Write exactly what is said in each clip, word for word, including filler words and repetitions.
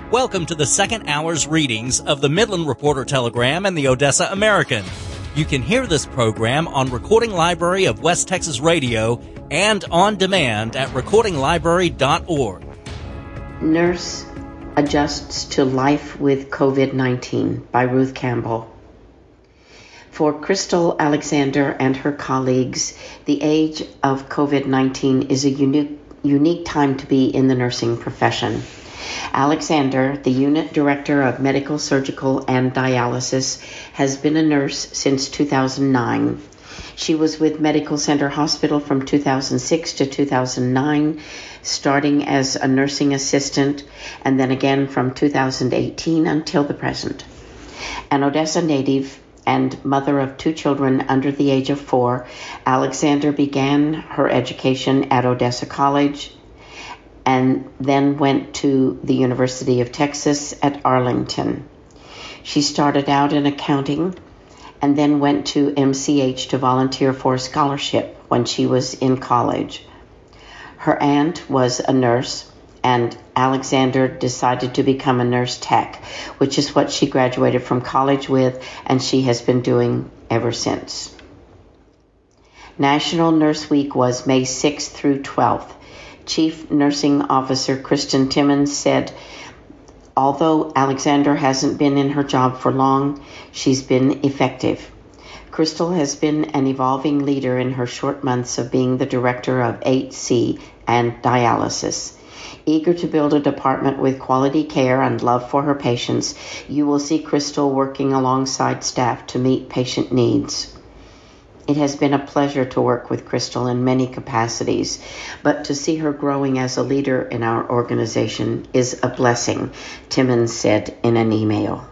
Welcome to the second hour's readings of the Midland Reporter Telegram and the Odessa American. You can hear this program on Recording Library of West Texas Radio and on demand at recording library dot org. Nurse adjusts to life with covid nineteen by Ruth Campbell. For Crystal Alexander and her colleagues, the age of covid nineteen is a unique, unique time to be in the nursing profession. Alexander, the unit director of medical, surgical, and dialysis, has been a nurse since two thousand nine. She was with Medical Center Hospital from two thousand six to two thousand nine, starting as a nursing assistant, and then again from two thousand eighteen until the present. An Odessa native and mother of two children under the age of four, Alexander began her education at Odessa College and then went to the University of Texas at Arlington. She started out in accounting and then went to M C H to volunteer for a scholarship when she was in college. Her aunt was a nurse, and Alexander decided to become a nurse tech, which is what she graduated from college with, and she has been doing ever since. National Nurse Week was May sixth through twelfth. Chief Nursing Officer Kristen Timmons said, although Alexander hasn't been in her job for long, she's been effective. Crystal has been an evolving leader in her short months of being the director of eight C and dialysis. Eager to build a department with quality care and love for her patients, you will see Crystal working alongside staff to meet patient needs. It has been a pleasure to work with Crystal in many capacities, but to see her growing as a leader in our organization is a blessing, Timmons said in an email.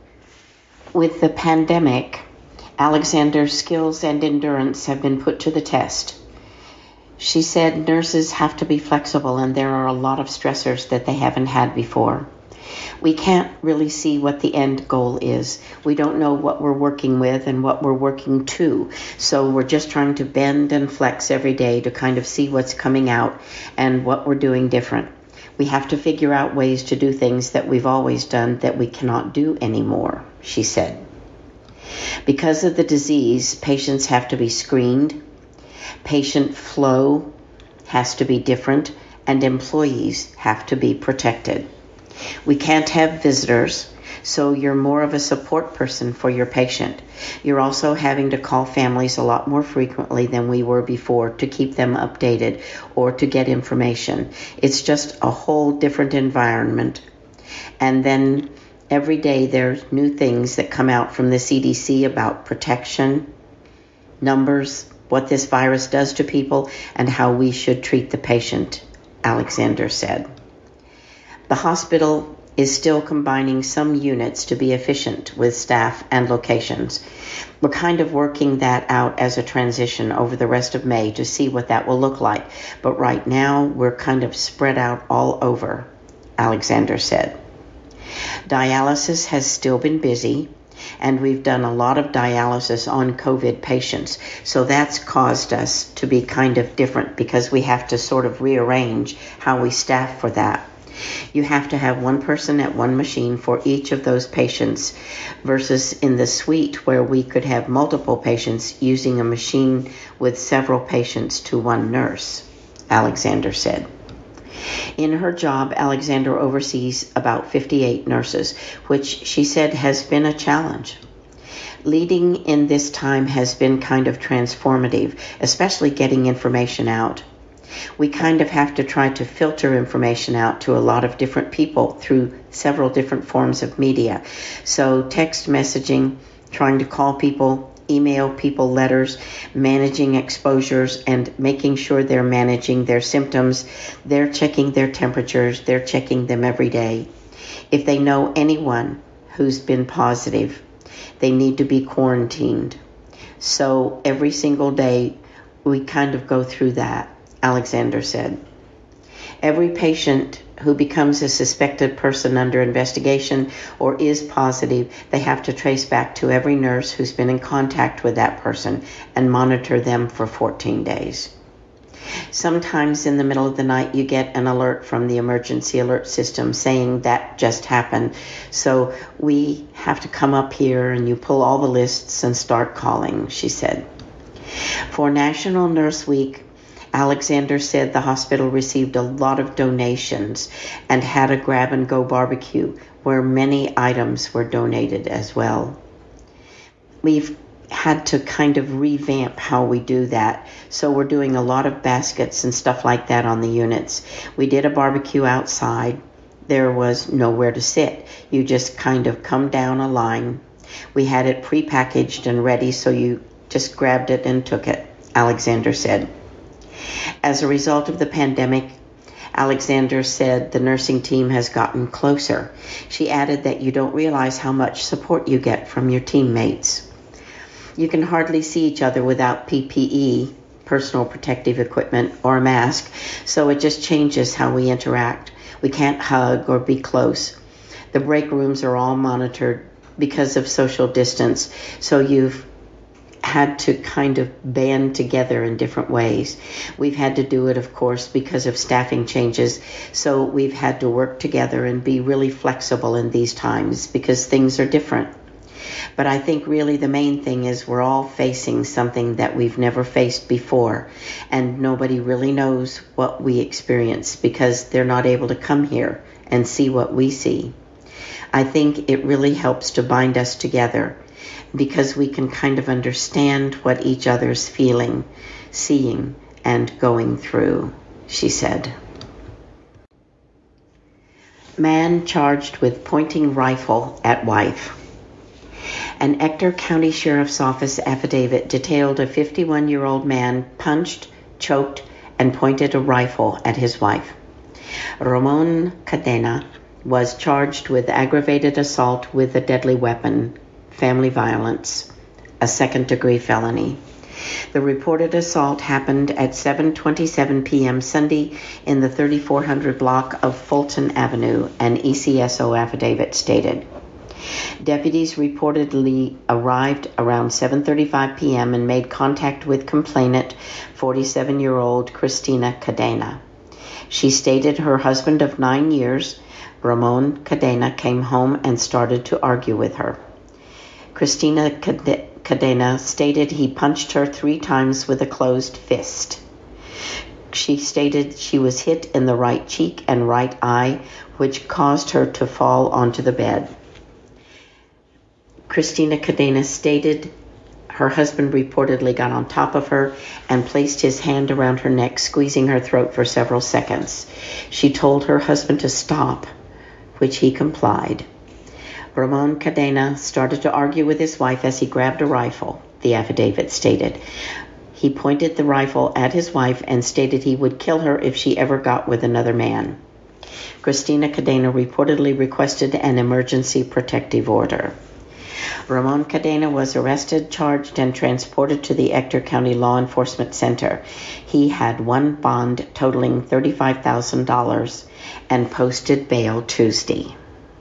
With the pandemic, Alexander's skills and endurance have been put to the test. She said nurses have to be flexible and there are a lot of stressors that they haven't had before. We can't really see what the end goal is. We don't know what we're working with and what we're working to. So we're just trying to bend and flex every day to kind of see what's coming out and what we're doing different. We have to figure out ways to do things that we've always done that we cannot do anymore, she said. Because of the disease, patients have to be screened. Patient flow has to be different, and employees have to be protected. We can't have visitors, so you're more of a support person for your patient. You're also having to call families a lot more frequently than we were before to keep them updated or to get information. It's just a whole different environment. And then every day there's new things that come out from the C D C about protection, numbers, what this virus does to people, and how we should treat the patient, Alexander said. The hospital is still combining some units to be efficient with staff and locations. We're kind of working that out as a transition over the rest of May to see what that will look like. But right now, we're kind of spread out all over, Alexander said. Dialysis has still been busy, and we've done a lot of dialysis on COVID patients. So that's caused us to be kind of different because we have to sort of rearrange how we staff for that. You have to have one person at one machine for each of those patients versus in the suite where we could have multiple patients using a machine with several patients to one nurse, Alexander said. In her job, Alexander oversees about fifty-eight nurses, which she said has been a challenge. Leading in this time has been kind of transformative, especially getting information out. We kind of have to try to filter information out to a lot of different people through several different forms of media. So text messaging, trying to call people, email people letters, managing exposures, and making sure they're managing their symptoms. They're checking their temperatures. They're checking them every day. If they know anyone who's been positive, they need to be quarantined. So every single day, we kind of go through that, Alexander said. Every patient who becomes a suspected person under investigation or is positive, they have to trace back to every nurse who's been in contact with that person and monitor them for fourteen days. Sometimes in the middle of the night you get an alert from the emergency alert system saying that just happened. So we have to come up here and you pull all the lists and start calling, she said. For National Nurse Week, Alexander said the hospital received a lot of donations and had a grab-and-go barbecue where many items were donated as well. We've had to kind of revamp how we do that. So we're doing a lot of baskets and stuff like that on the units. We did a barbecue outside. There was nowhere to sit. You just kind of come down a line. We had it prepackaged and ready, so you just grabbed it and took it, Alexander said. As a result of the pandemic, Alexander said the nursing team has gotten closer. She added that you don't realize how much support you get from your teammates. You can hardly see each other without P P E, personal protective equipment, or a mask, so it just changes how we interact. We can't hug or be close. The break rooms are all monitored because of social distance, so you've had to kind of band together in different ways. We've had to do it, of course, because of staffing changes, so we've had to work together and be really flexible in these times because things are different. But I think really the main thing is we're all facing something that we've never faced before, and nobody really knows what we experience because they're not able to come here and see what we see. I think it really helps to bind us together because we can kind of understand what each other's feeling, seeing, and going through, she said. Man charged with pointing rifle at wife. An Ector County Sheriff's Office affidavit detailed a fifty-one-year-old man punched, choked, and pointed a rifle at his wife. Ramon Cadena was charged with aggravated assault with a deadly weapon, family violence, a second-degree felony. The reported assault happened at seven twenty-seven p.m. Sunday in the thirty-four hundred block of Fulton Avenue, an E C S O affidavit stated. Deputies reportedly arrived around seven thirty-five p.m. and made contact with complainant, forty-seven-year-old Christina Cadena. She stated her husband of nine years, Ramon Cadena, came home and started to argue with her. Christina Cadena stated he punched her three times with a closed fist. She stated she was hit in the right cheek and right eye, which caused her to fall onto the bed. Christina Cadena stated her husband reportedly got on top of her and placed his hand around her neck, squeezing her throat for several seconds. She told her husband to stop, which he complied. Ramon Cadena started to argue with his wife as he grabbed a rifle, the affidavit stated. He pointed the rifle at his wife and stated he would kill her if she ever got with another man. Christina Cadena reportedly requested an emergency protective order. Ramon Cadena was arrested, charged, and transported to the Ector County Law Enforcement Center. He had one bond totaling thirty-five thousand dollars and posted bail Tuesday.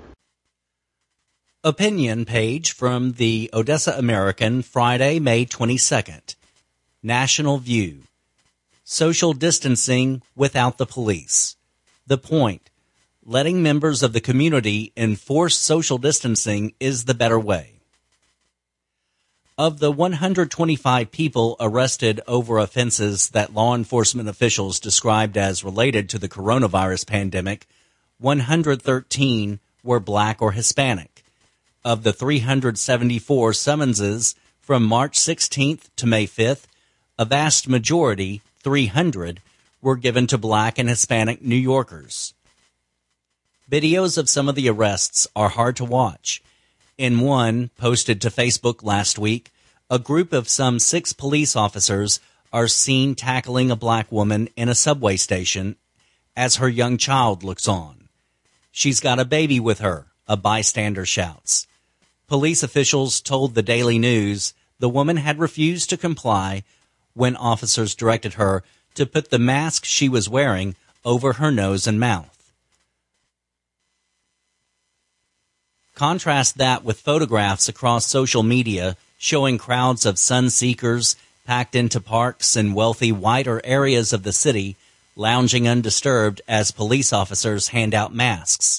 Opinion page from the Odessa American, Friday, May twenty-second. National View. Social distancing without the police. The point. Letting members of the community enforce social distancing is the better way. Of the one hundred twenty-five people arrested over offenses that law enforcement officials described as related to the coronavirus pandemic, one hundred thirteen were black or Hispanic. Of the three hundred seventy-four summonses from March sixteenth to May fifth, a vast majority, three hundred, were given to black and Hispanic New Yorkers. Videos of some of the arrests are hard to watch. In one, posted to Facebook last week, a group of some six police officers are seen tackling a black woman in a subway station as her young child looks on. She's got a baby with her, a bystander shouts. Police officials told the Daily News the woman had refused to comply when officers directed her to put the mask she was wearing over her nose and mouth. Contrast that with photographs across social media showing crowds of sun seekers packed into parks and wealthy, wider areas of the city, lounging undisturbed as police officers hand out masks.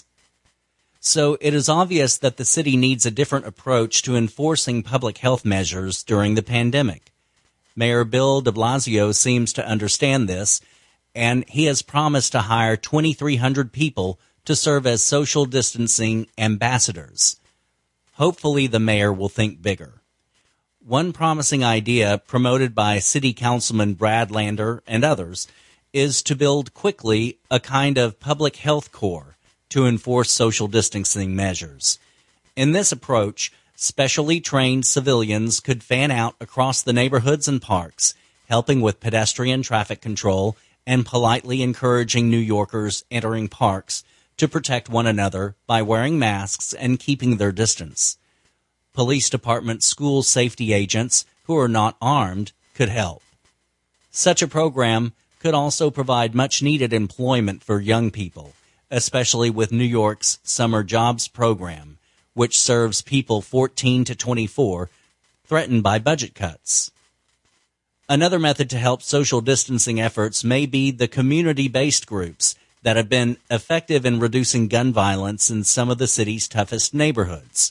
So it is obvious that the city needs a different approach to enforcing public health measures during the pandemic. Mayor Bill de Blasio seems to understand this, and he has promised to hire twenty-three hundred people to serve as social distancing ambassadors. Hopefully the mayor will think bigger. One promising idea promoted by City Councilman Brad Lander and others is to build quickly a kind of public health corps to enforce social distancing measures. In this approach, specially trained civilians could fan out across the neighborhoods and parks, helping with pedestrian traffic control and politely encouraging New Yorkers entering parks to protect one another by wearing masks and keeping their distance. Police department school safety agents who are not armed could help. Such a program could also provide much-needed employment for young people, especially with New York's Summer Jobs Program, which serves people fourteen to twenty-four threatened by budget cuts. Another method to help social distancing efforts may be the community-based groups that have been effective in reducing gun violence in some of the city's toughest neighborhoods.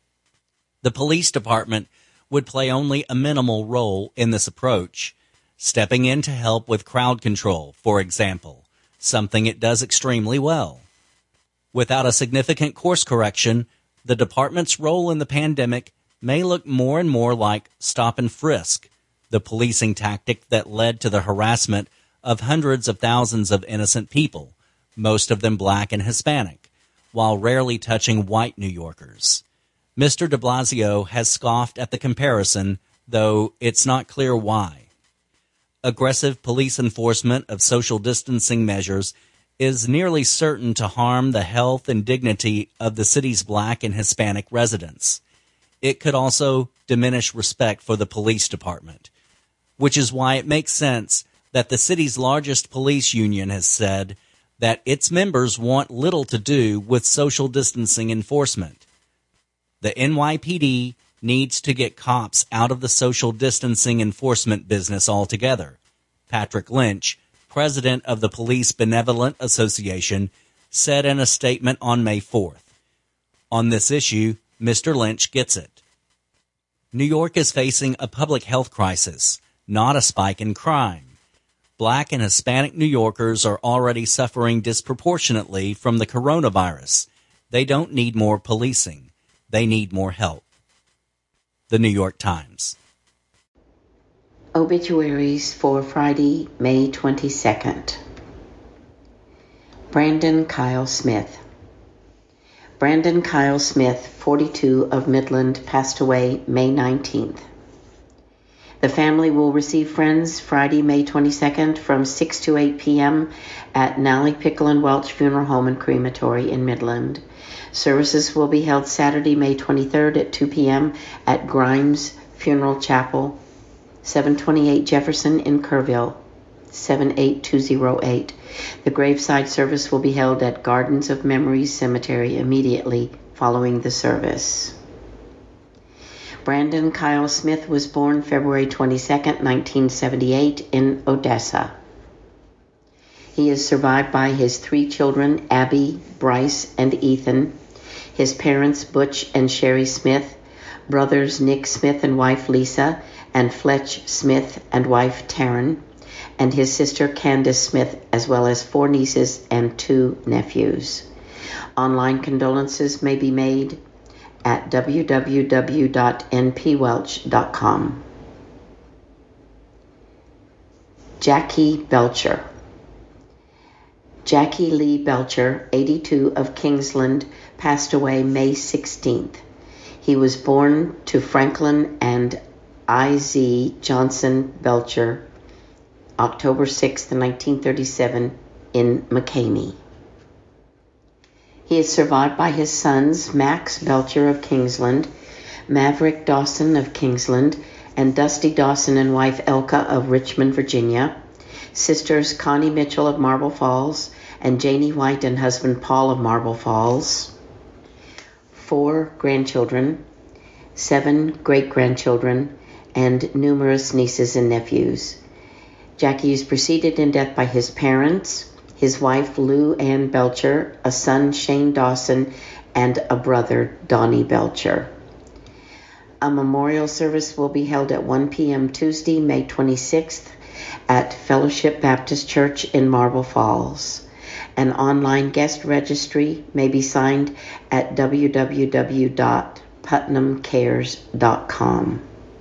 The police department would play only a minimal role in this approach, stepping in to help with crowd control, for example, something it does extremely well. Without a significant course correction, the department's role in the pandemic may look more and more like stop and frisk, the policing tactic that led to the harassment of hundreds of thousands of innocent people, most of them black and Hispanic, while rarely touching white New Yorkers. Mister de Blasio has scoffed at the comparison, though it's not clear why. Aggressive police enforcement of social distancing measures is nearly certain to harm the health and dignity of the city's black and Hispanic residents. It could also diminish respect for the police department, which is why it makes sense that the city's largest police union has said that its members want little to do with social distancing enforcement. The N Y P D needs to get cops out of the social distancing enforcement business altogether. Patrick Lynch, president of the Police Benevolent Association, said in a statement on May fourth. On this issue, Mister Lynch gets it. New York is facing a public health crisis, not a spike in crime. Black and Hispanic New Yorkers are already suffering disproportionately from the coronavirus. They don't need more policing. They need more help. The New York Times. Obituaries for Friday, May twenty-second. Brandon Kyle Smith. Brandon Kyle Smith, forty-two, of Midland, passed away May nineteenth. The family will receive friends Friday, May twenty-second from six to eight p.m. at Nally Pickle and Welch Funeral Home and Crematory in Midland. Services will be held Saturday, May twenty-third at two p.m. at Grimes Funeral Chapel, seven twenty-eight Jefferson in Kerrville, seven eight two zero eight. The graveside service will be held at Gardens of Memories Cemetery immediately following the service. Brandon Kyle Smith was born February twenty-second, nineteen seventy-eight in Odessa. He is survived by his three children, Abby, Bryce, and Ethan, his parents, Butch and Sherry Smith, brothers Nick Smith and wife Lisa, and Fletch Smith and wife Taryn, and his sister Candace Smith, as well as four nieces and two nephews. Online condolences may be made at w w w dot n p welch dot com. Jackie Belcher. Jackie Lee Belcher, eighty-two, of Kingsland, passed away May sixteenth. He was born to Franklin and I Z Johnson Belcher, October sixth, nineteen thirty-seven, in McCamey. He is survived by his sons, Max Belcher of Kingsland, Maverick Dawson of Kingsland, and Dusty Dawson and wife Elka of Richmond, Virginia, sisters Connie Mitchell of Marble Falls, and Janie White and husband Paul of Marble Falls, four grandchildren, seven great-grandchildren, and numerous nieces and nephews. Jackie is preceded in death by his parents, his wife Lou Ann Belcher, a son Shane Dawson, and a brother Donnie Belcher. A memorial service will be held at one p.m. Tuesday, May twenty-sixth at Fellowship Baptist Church in Marble Falls. An online guest registry may be signed at w w w dot putnam cares dot com.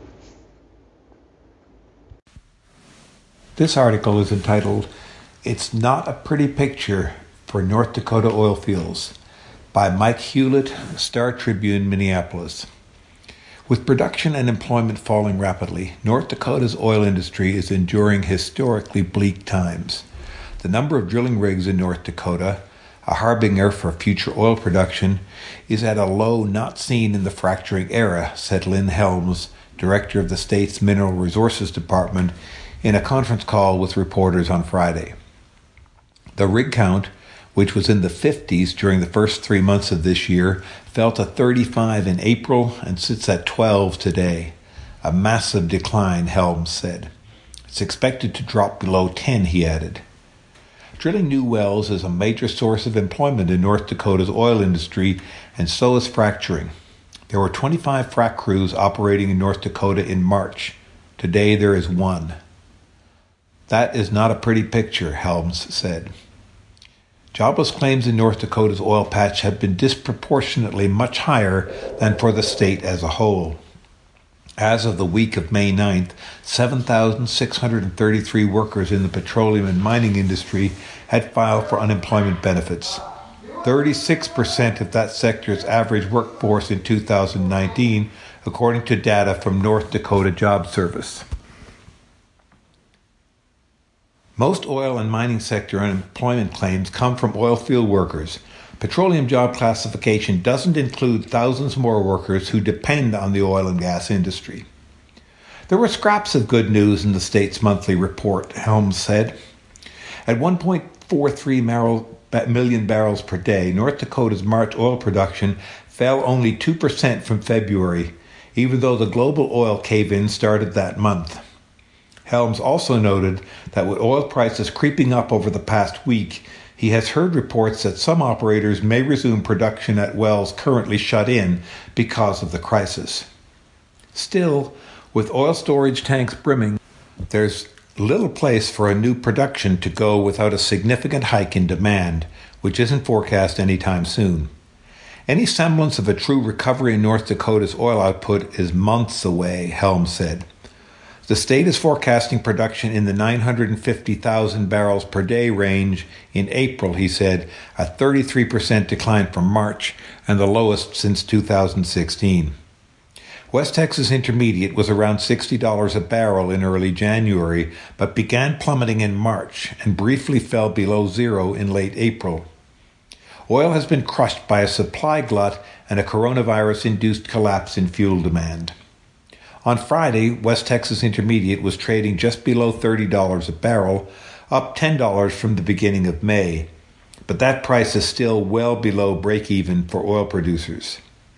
This article is entitled, "It's Not a Pretty Picture for North Dakota Oil Fields" by Mike Hewlett, Star Tribune, Minneapolis. With production and employment falling rapidly, North Dakota's oil industry is enduring historically bleak times. The number of drilling rigs in North Dakota, a harbinger for future oil production, is at a low not seen in the fracturing era, said Lynn Helms, director of the state's Mineral Resources Department, in a conference call with reporters on Friday. The rig count, which was in the fifties during the first three months of this year, fell to thirty-five in April and sits at twelve today. A massive decline, Helms said. It's expected to drop below ten, he added. Drilling new wells is a major source of employment in North Dakota's oil industry, and so is fracturing. There were twenty-five frac crews operating in North Dakota in March. Today there is one. That is not a pretty picture, Helms said. Jobless claims in North Dakota's oil patch have been disproportionately much higher than for the state as a whole. As of the week of May ninth, seven thousand six hundred thirty-three workers in the petroleum and mining industry had filed for unemployment benefits. thirty-six percent of that sector's average workforce in two thousand nineteen, according to data from North Dakota Job Service. Most oil and mining sector unemployment claims come from oil field workers. Petroleum job classification doesn't include thousands more workers who depend on the oil and gas industry. There were scraps of good news in the state's monthly report, Helms said. At one point four three million barrels per day, North Dakota's March oil production fell only two percent from February, even though the global oil cave-in started that month. Helms also noted that with oil prices creeping up over the past week, he has heard reports that some operators may resume production at wells currently shut in because of the crisis. Still, with oil storage tanks brimming, there's little place for a new production to go without a significant hike in demand, which isn't forecast anytime soon. Any semblance of a true recovery in North Dakota's oil output is months away, Helms said. The state is forecasting production in the nine hundred fifty thousand barrels per day range in April, he said, a thirty-three percent decline from March and the lowest since two thousand sixteen. West Texas Intermediate was around sixty dollars a barrel in early January, but began plummeting in March and briefly fell below zero in late April. Oil has been crushed by a supply glut and a coronavirus-induced collapse in fuel demand. On Friday, West Texas Intermediate was trading just below thirty dollars a barrel, up ten dollars from the beginning of May. But that price is still well below break-even for oil producers.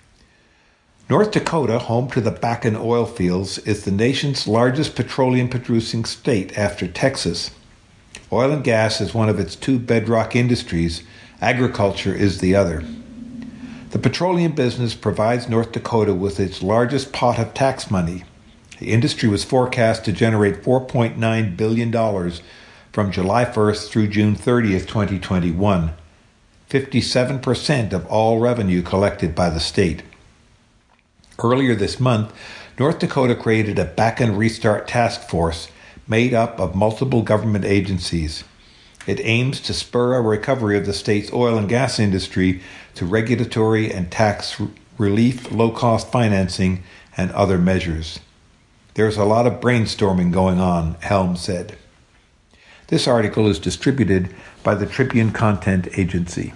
North Dakota, home to the Bakken oil fields, is the nation's largest petroleum-producing state after Texas. Oil and gas is one of its two bedrock industries. Agriculture is the other. The petroleum business provides North Dakota with its largest pot of tax money. The industry was forecast to generate four point nine billion dollars from July first through June thirtieth, twenty twenty-one, fifty-seven percent of all revenue collected by the state. Earlier this month, North Dakota created a Bakken Restart Task Force made up of multiple government agencies. It aims to spur a recovery of the state's oil and gas industry through regulatory and tax relief, low-cost financing, and other measures. There's a lot of brainstorming going on, Helms said. This article is distributed by the Tribune Content Agency.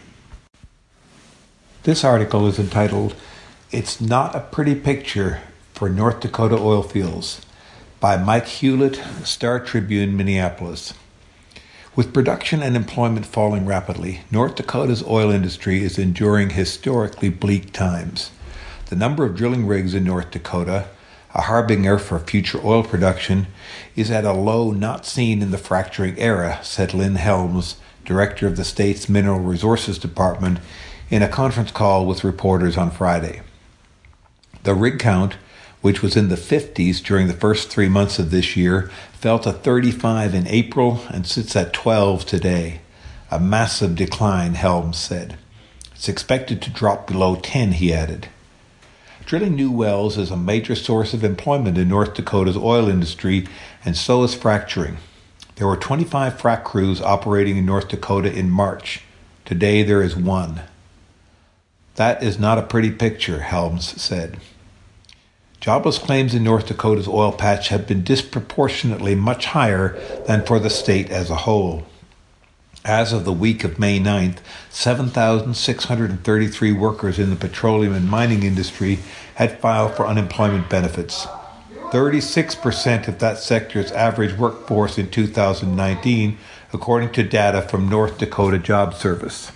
This article is entitled, "It's Not a Pretty Picture for North Dakota Oil Fields" by Mike Hewlett, Star Tribune, Minneapolis. With production and employment falling rapidly, North Dakota's oil industry is enduring historically bleak times. The number of drilling rigs in North Dakota, a harbinger for future oil production, is at a low not seen in the fracturing era, said Lynn Helms, director of the state's Mineral Resources Department, in a conference call with reporters on Friday. The rig count, which was in the fifties during the first three months of this year, fell to thirty-five in April and sits at twelve today. A massive decline, Helms said. It's expected to drop below ten, he added. Drilling new wells is a major source of employment in North Dakota's oil industry, and so is fracturing. There were twenty-five frac crews operating in North Dakota in March. Today there is one. That is not a pretty picture, Helms said. Jobless claims in North Dakota's oil patch have been disproportionately much higher than for the state as a whole. As of the week of May ninth, seven thousand six hundred thirty-three workers in the petroleum and mining industry had filed for unemployment benefits. thirty-six percent of that sector's average workforce in two thousand nineteen, according to data from North Dakota Job Service.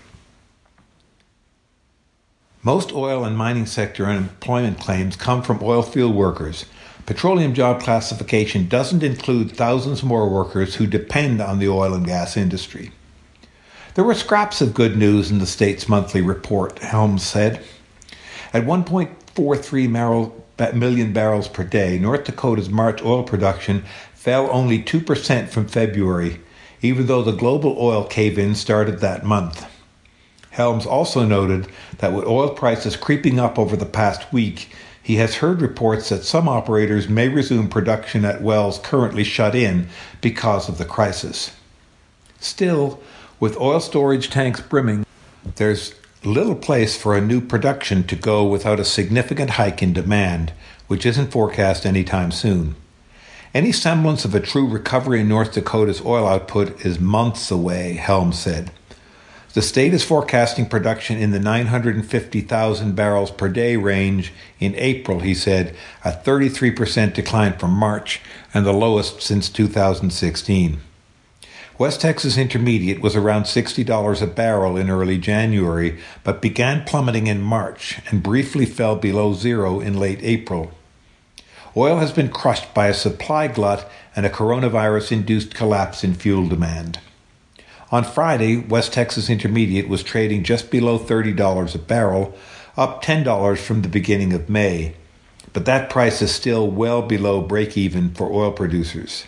Most oil and mining sector unemployment claims come from oil field workers. Petroleum job classification doesn't include thousands more workers who depend on the oil and gas industry. There were scraps of good news in the state's monthly report, Helms said. At one point four three million barrels per day, North Dakota's March oil production fell only two percent from February, even though the global oil cave-in started that month. Helms also noted that with oil prices creeping up over the past week, he has heard reports that some operators may resume production at wells currently shut in because of the crisis. Still, with oil storage tanks brimming, there's little place for a new production to go without a significant hike in demand, which isn't forecast anytime soon. Any semblance of a true recovery in North Dakota's oil output is months away, Helms said. The state is forecasting production in the nine hundred fifty thousand barrels per day range in April, he said, a thirty-three percent decline from March and the lowest since two thousand sixteen. West Texas Intermediate was around sixty dollars a barrel in early January, but began plummeting in March and briefly fell below zero in late April. Oil has been crushed by a supply glut and a coronavirus-induced collapse in fuel demand. On Friday, West Texas Intermediate was trading just below thirty dollars a barrel, up ten dollars from the beginning of May. But that price is still well below break-even for oil producers.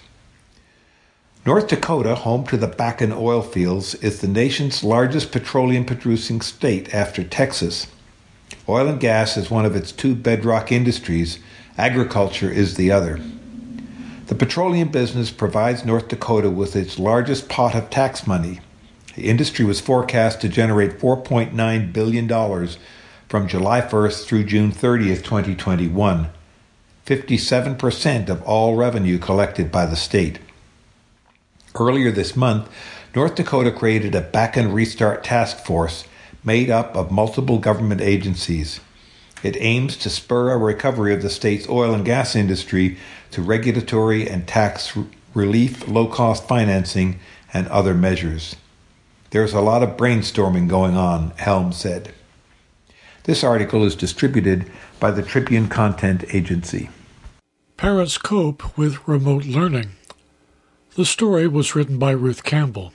North Dakota, home to the Bakken oil fields, is the nation's largest petroleum-producing state after Texas. Oil and gas is one of its two bedrock industries. Agriculture is the other. The petroleum business provides North Dakota with its largest pot of tax money. The industry was forecast to generate four point nine billion dollars from July first through June thirtieth, twenty twenty-one, fifty-seven percent of all revenue collected by the state. Earlier this month, North Dakota created a Bakken Restart Task Force made up of multiple government agencies. It aims to spur a recovery of the state's oil and gas industry through regulatory and tax relief, low-cost financing, and other measures. There's a lot of brainstorming going on, Helms said. This article is distributed by the Tribune Content Agency. Parents cope with remote learning. The story was written by Ruth Campbell.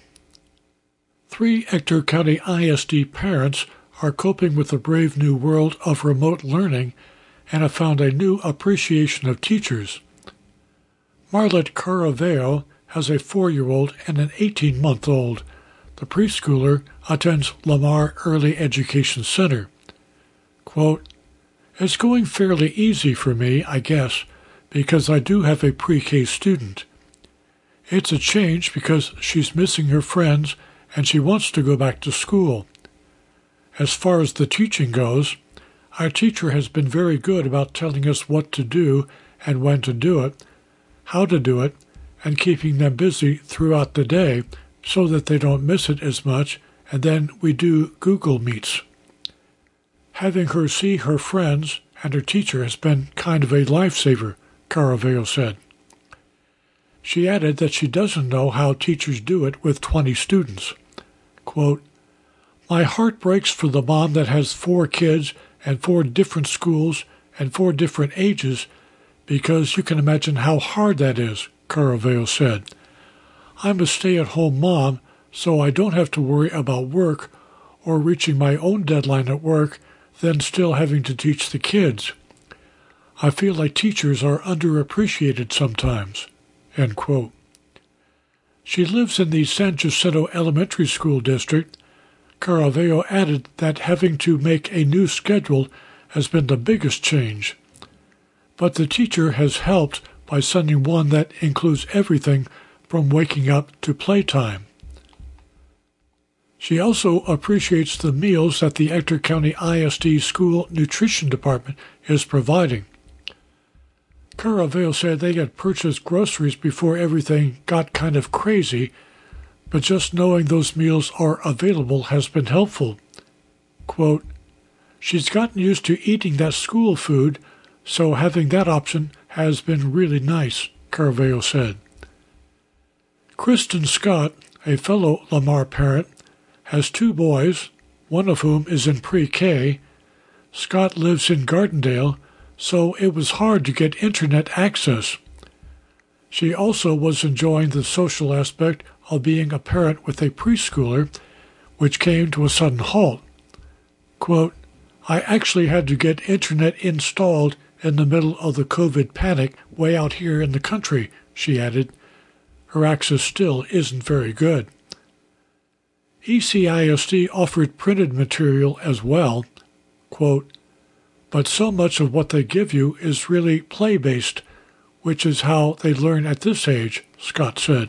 Three Ector County I S D parents are coping with the brave new world of remote learning and have found a new appreciation of teachers. Marlette Caraveo has a four-year-old and an eighteen-month-old. The preschooler attends Lamar Early Education Center. Quote, "It's going fairly easy for me, I guess, because I do have a pre-K student. It's a change because she's missing her friends and she wants to go back to school. As far as the teaching goes, our teacher has been very good about telling us what to do and when to do it, how to do it, and keeping them busy throughout the day so that they don't miss it as much, and then we do Google Meets. Having her see her friends and her teacher has been kind of a lifesaver," Caraveo said. She added that she doesn't know how teachers do it with twenty students. Quote, "My heart breaks for the mom that has four kids and four different schools and four different ages because you can imagine how hard that is, Caraveo said. I'm a stay-at-home mom, so I don't have to worry about work or reaching my own deadline at work, then still having to teach the kids. I feel like teachers are underappreciated sometimes." End quote. She lives in the San Jacinto Elementary School District. Caraveo added that having to make a new schedule has been the biggest change. But the teacher has helped by sending one that includes everything from waking up to playtime. She also appreciates the meals that the Ector County I S D School Nutrition Department is providing. Caraveo said they had purchased groceries before everything got kind of crazy, but just knowing those meals are available has been helpful. Quote, "She's gotten used to eating that school food, so having that option has been really nice," Caraveo said. Kristen Scott, a fellow Lamar parent, has two boys, one of whom is in pre-K. Scott lives in Gardendale, so it was hard to get internet access. She also was enjoying the social aspect of being a parent with a preschooler, which came to a sudden halt. Quote, "I actually had to get internet installed in the middle of the COVID panic way out here in the country," she added. Her access still isn't very good. E C I S D offered printed material as well. Quote, "But so much of what they give you is really play-based, which is how they learn at this age," Scott said.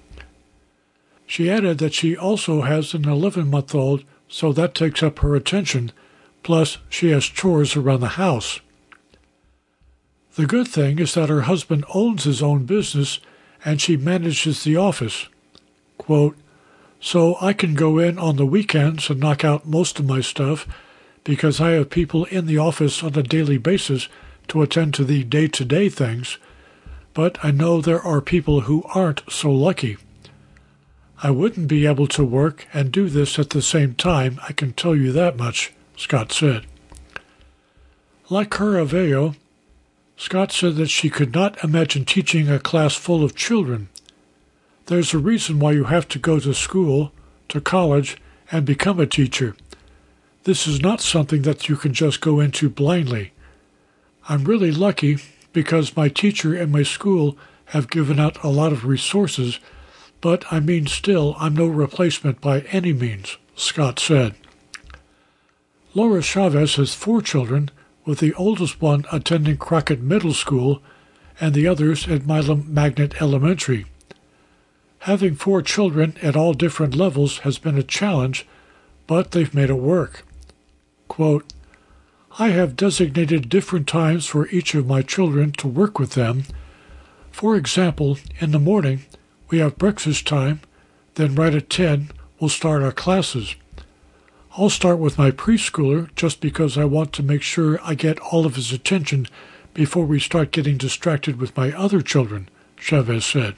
She added that she also has an eleven-month-old, so that takes up her attention, plus she has chores around the house. The good thing is that her husband owns his own business and she manages the office. Quote, "So I can go in on the weekends and knock out most of my stuff because I have people in the office on a daily basis to attend to the day-to-day things, but I know there are people who aren't so lucky. I wouldn't be able to work and do this at the same time, I can tell you that much," Scott said. Like Caraveo, Scott said that she could not imagine teaching a class full of children. There's a reason why you have to go to school, to college, and become a teacher. This is not something that you can just go into blindly. I'm really lucky because my teacher and my school have given out a lot of resources, but I mean still, I'm no replacement by any means," Scott said. Laura Chavez has four children, with the oldest one attending Crockett Middle School and the others at Milam Magnet Elementary. Having four children at all different levels has been a challenge, but they've made it work. Quote, "I have designated different times for each of my children to work with them. For example, in the morning, we have breakfast time, then right at ten, we'll start our classes. I'll start with my preschooler just because I want to make sure I get all of his attention before we start getting distracted with my other children," Chavez said.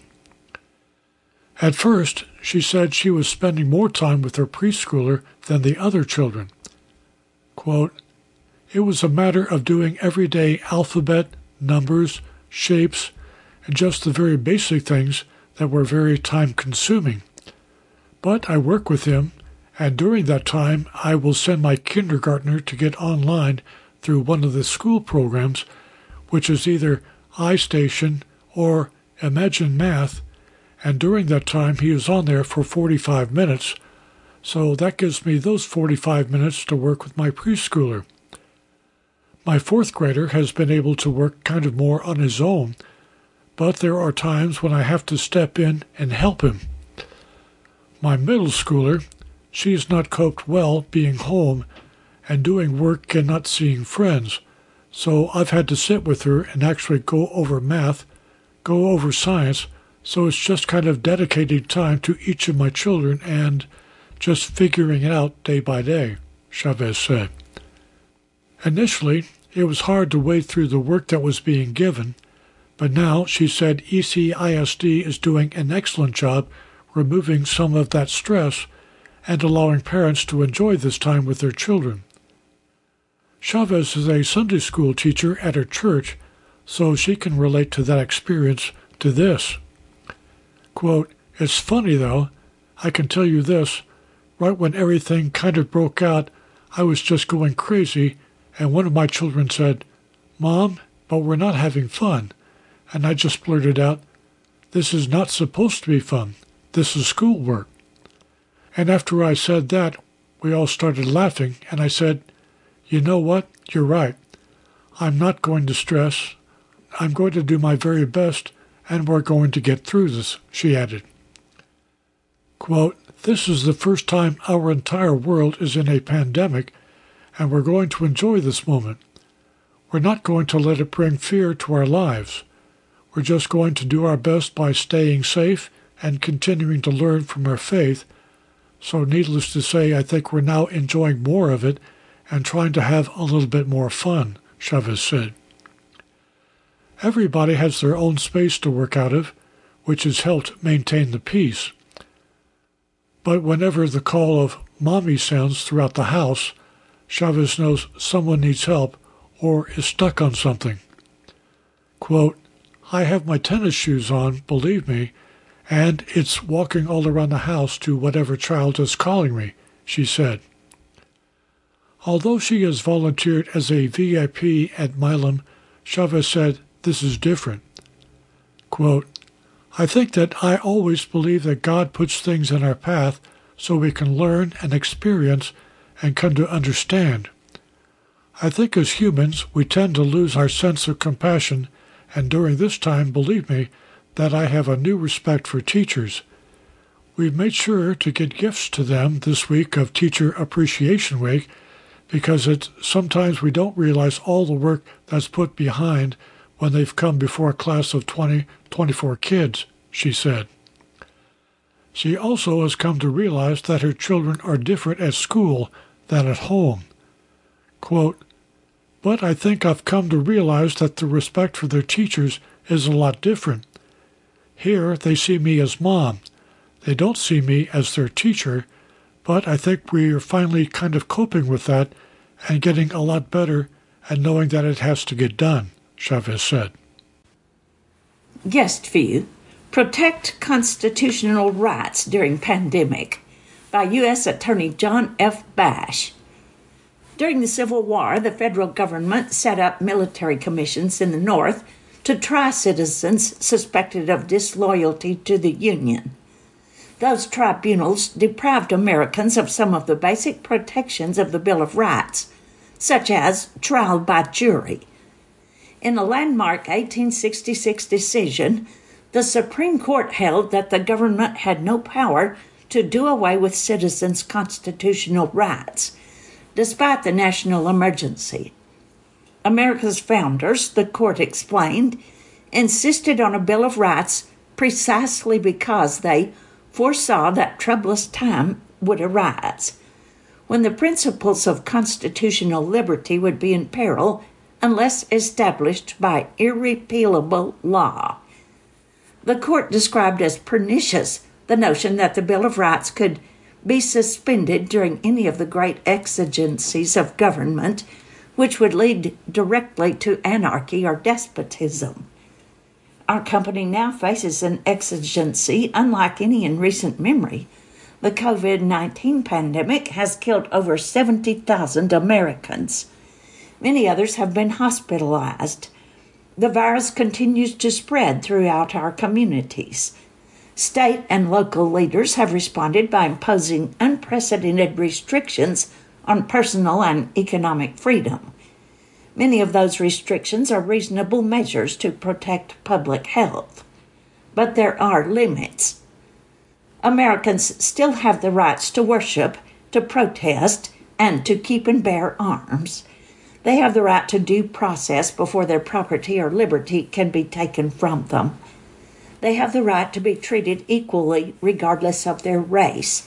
At first, she said she was spending more time with her preschooler than the other children. Quote, "It was a matter of doing everyday alphabet, numbers, shapes, and just the very basic things that were very time-consuming. But I work with him, and during that time I will send my kindergartner to get online through one of the school programs, which is either iStation or Imagine Math, and during that time he is on there for forty-five minutes, so that gives me those forty-five minutes to work with my preschooler. My fourth grader has been able to work kind of more on his own, but there are times when I have to step in and help him. My middle schooler, she has not coped well being home and doing work and not seeing friends, so I've had to sit with her and actually go over math, go over science, so it's just kind of dedicating time to each of my children and just figuring it out day by day," Chavez said. Initially, it was hard to wade through the work that was being given, but now she said E C I S D is doing an excellent job removing some of that stress and allowing parents to enjoy this time with their children. Chavez is a Sunday school teacher at her church, so she can relate to that experience to this. Quote, "It's funny, though. I can tell you this. Right when everything kind of broke out, I was just going crazy, and one of my children said, 'Mom, but we're not having fun.' And I just blurted out, 'This is not supposed to be fun. This is schoolwork.' And after I said that, we all started laughing, and I said, 'You know what? You're right. I'm not going to stress. I'm going to do my very best, and we're going to get through this," she added. Quote, "This is the first time our entire world is in a pandemic, and we're going to enjoy this moment. We're not going to let it bring fear to our lives. We're just going to do our best by staying safe and continuing to learn from our faith. So needless to say, I think we're now enjoying more of it and trying to have a little bit more fun," Chavez said. Everybody has their own space to work out of, which has helped maintain the peace. But whenever the call of mommy sounds throughout the house, Chavez knows someone needs help or is stuck on something. Quote, "I have my tennis shoes on, believe me, and it's walking all around the house to whatever child is calling me," she said. Although she has volunteered as a V I P at Milam, Chavez said this is different. Quote, "I think that I always believe that God puts things in our path so we can learn and experience and come to understand. I think as humans we tend to lose our sense of compassion, and during this time, believe me, that I have a new respect for teachers. We've made sure to get gifts to them this week of Teacher Appreciation Week because it's sometimes we don't realize all the work that's put behind when they've come before a class of twenty, twenty-four kids," she said. She also has come to realize that her children are different at school than at home. Quote, "But I think I've come to realize that the respect for their teachers is a lot different. Here they see me as mom. They don't see me as their teacher, but I think we are finally kind of coping with that and getting a lot better and knowing that it has to get done," Chavez said. Guest view, Protect Constitutional Rights During Pandemic by U S Attorney John F. Bash. During the Civil War, the federal government set up military commissions in the North to try citizens suspected of disloyalty to the Union. Those tribunals deprived Americans of some of the basic protections of the Bill of Rights, such as trial by jury. In a landmark eighteen sixty-six decision, the Supreme Court held that the government had no power to do away with citizens' constitutional rights, despite the national emergency. America's founders, the court explained, insisted on a Bill of Rights precisely because they foresaw that troublous time would arise, when the principles of constitutional liberty would be in peril unless established by irrepealable law. The court described as pernicious the notion that the Bill of Rights could be suspended during any of the great exigencies of government, which would lead directly to anarchy or despotism. Our company now faces an exigency unlike any in recent memory. The COVID nineteen pandemic has killed over seventy thousand Americans. Many others have been hospitalized. The virus continues to spread throughout our communities. State and local leaders have responded by imposing unprecedented restrictions on personal and economic freedom. Many of those restrictions are reasonable measures to protect public health. But there are limits. Americans still have the rights to worship, to protest, and to keep and bear arms. They have the right to due process before their property or liberty can be taken from them. They have the right to be treated equally regardless of their race.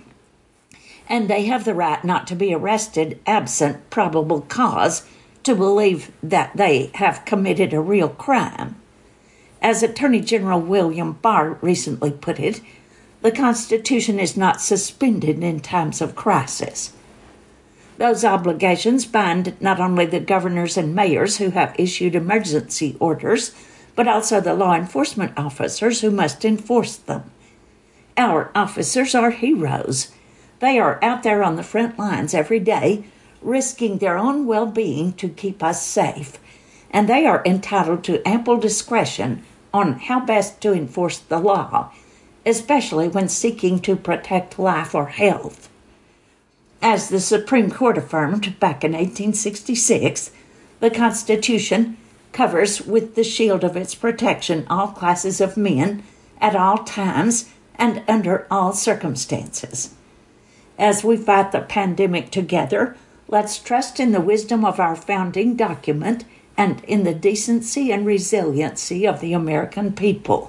And they have the right not to be arrested absent probable cause to believe that they have committed a real crime. As Attorney General William Barr recently put it, the Constitution is not suspended in times of crisis. Those obligations bind not only the governors and mayors who have issued emergency orders, but also the law enforcement officers who must enforce them. Our officers are heroes. They are out there on the front lines every day, risking their own well-being to keep us safe, and they are entitled to ample discretion on how best to enforce the law, especially when seeking to protect life or health. As the Supreme Court affirmed back in eighteen sixty-six, the Constitution covers with the shield of its protection all classes of men at all times and under all circumstances. As we fight the pandemic together, let's trust in the wisdom of our founding document and in the decency and resiliency of the American people.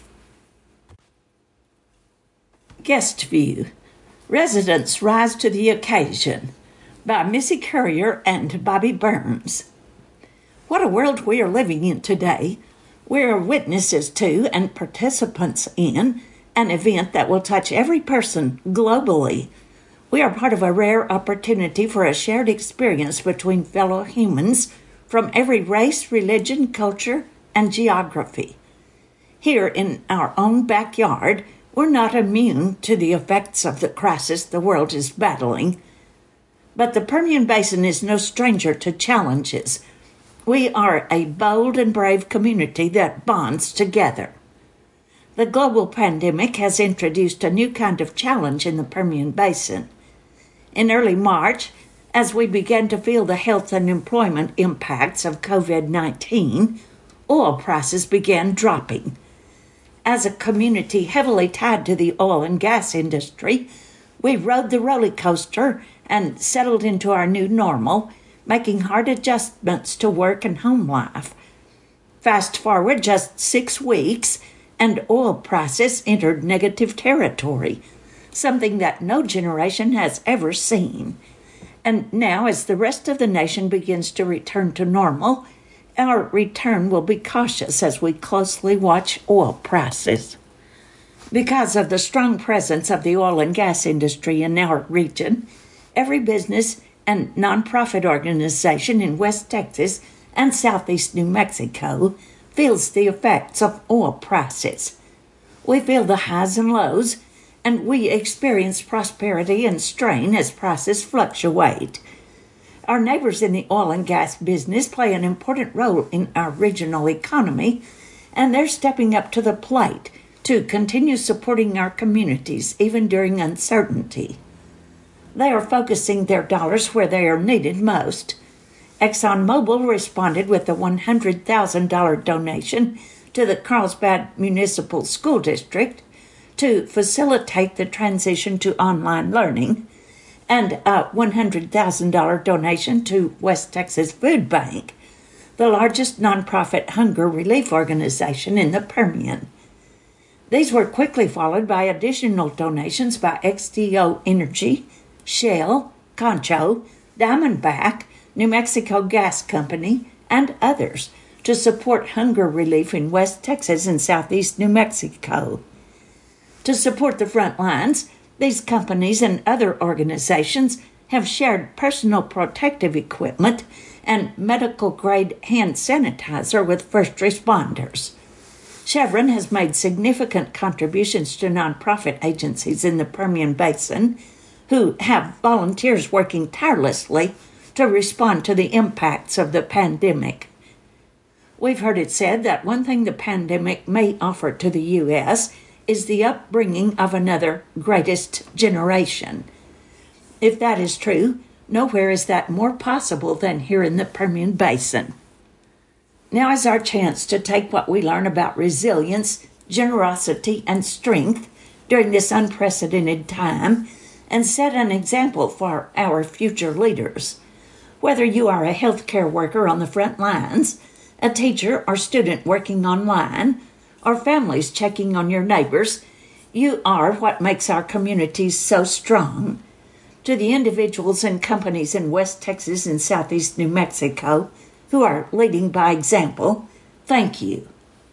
Guest View: Residents Rise to the Occasion by Missy Currier and Bobby Burns. What a world we are living in today. We are witnesses to and participants in an event that will touch every person globally. We are part of a rare opportunity for a shared experience between fellow humans from every race, religion, culture, and geography. Here in our own backyard, we're not immune to the effects of the crisis the world is battling. But the Permian Basin is no stranger to challenges. We are a bold and brave community that bonds together. The global pandemic has introduced a new kind of challenge in the Permian Basin. In early March, as we began to feel the health and employment impacts of covid nineteen, oil prices began dropping. As a community heavily tied to the oil and gas industry, we rode the roller coaster and settled into our new normal, making hard adjustments to work and home life. Fast forward just six weeks, and oil prices entered negative territory, something that no generation has ever seen. And now, as the rest of the nation begins to return to normal, our return will be cautious as we closely watch oil prices. Because of the strong presence of the oil and gas industry in our region, every business and nonprofit organization in West Texas and Southeast New Mexico feels the effects of oil prices. We feel the highs and lows, and we experience prosperity and strain as prices fluctuate. Our neighbors in the oil and gas business play an important role in our regional economy, and they're stepping up to the plate to continue supporting our communities even during uncertainty. They are focusing their dollars where they are needed most. ExxonMobil responded with a one hundred thousand dollars donation to the Carlsbad Municipal School District to facilitate the transition to online learning, and a one hundred thousand dollars donation to West Texas Food Bank, the largest nonprofit hunger relief organization in the Permian. These were quickly followed by additional donations by X T O Energy, Shell, Concho, Diamondback, New Mexico Gas Company, and others to support hunger relief in West Texas and Southeast New Mexico. To support the front lines, these companies and other organizations have shared personal protective equipment and medical-grade hand sanitizer with first responders. Chevron has made significant contributions to nonprofit agencies in the Permian Basin who have volunteers working tirelessly to respond to the impacts of the pandemic. We've heard it said that one thing the pandemic may offer to the U S is the upbringing of another greatest generation. If that is true, nowhere is that more possible than here in the Permian Basin. Now is our chance to take what we learn about resilience, generosity, and strength during this unprecedented time and set an example for our future leaders. Whether you are a healthcare worker on the front lines, a teacher or student working online, or families checking on your neighbors, you are what makes our communities so strong. To the individuals and companies in West Texas and Southeast New Mexico who are leading by example, thank you.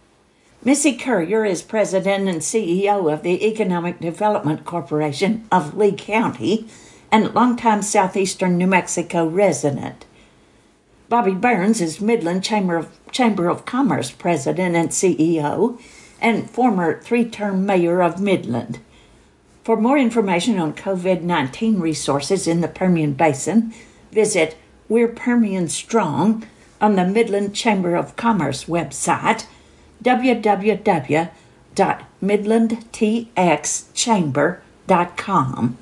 Missy Currier is president and C E O of the Economic Development Corporation of Lee County and longtime southeastern New Mexico resident. Bobby Burns is Midland Chamber of, Chamber of Commerce president and C E O, and former three-term mayor of Midland. For more information on COVID nineteen resources in the Permian Basin, visit We're Permian Strong on the Midland Chamber of Commerce website, w w w dot midland t x chamber dot com.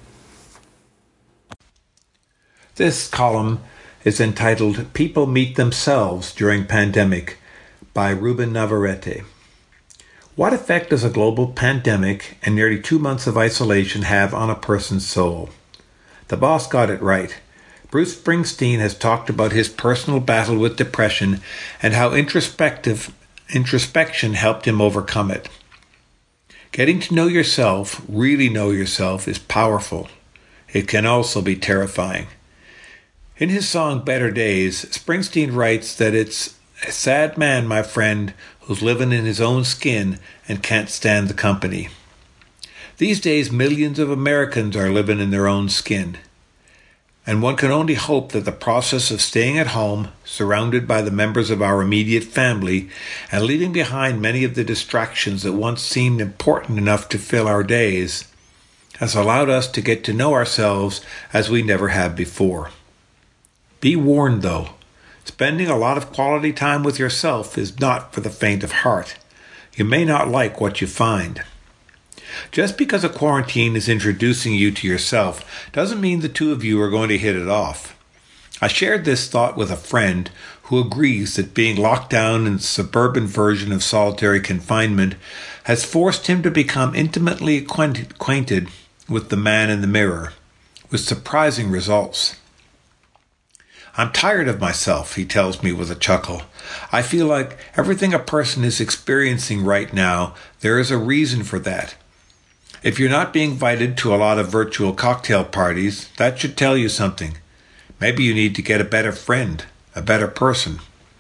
This column is entitled People Meet Themselves During Pandemic by Ruben Navarrete. What effect does a global pandemic and nearly two months of isolation have on a person's soul? The boss got it right. Bruce Springsteen has talked about his personal battle with depression and how introspective introspection helped him overcome it. Getting to know yourself, really know yourself, is powerful. It can also be terrifying. In his song Better Days, Springsteen writes that it's a sad man, my friend, who's living in his own skin and can't stand the company. These days, millions of Americans are living in their own skin. And one can only hope that the process of staying at home, surrounded by the members of our immediate family, and leaving behind many of the distractions that once seemed important enough to fill our days, has allowed us to get to know ourselves as we never have before. Be warned, though, spending a lot of quality time with yourself is not for the faint of heart. You may not like what you find. Just because a quarantine is introducing you to yourself doesn't mean the two of you are going to hit it off. I shared this thought with a friend who agrees that being locked down in the suburban version of solitary confinement has forced him to become intimately acquainted with the man in the mirror, with surprising results. I'm tired of myself, he tells me with a chuckle. I feel like everything a person is experiencing right now, there is a reason for that. If you're not being invited to a lot of virtual cocktail parties, that should tell you something. Maybe you need to get a better friend, a better person.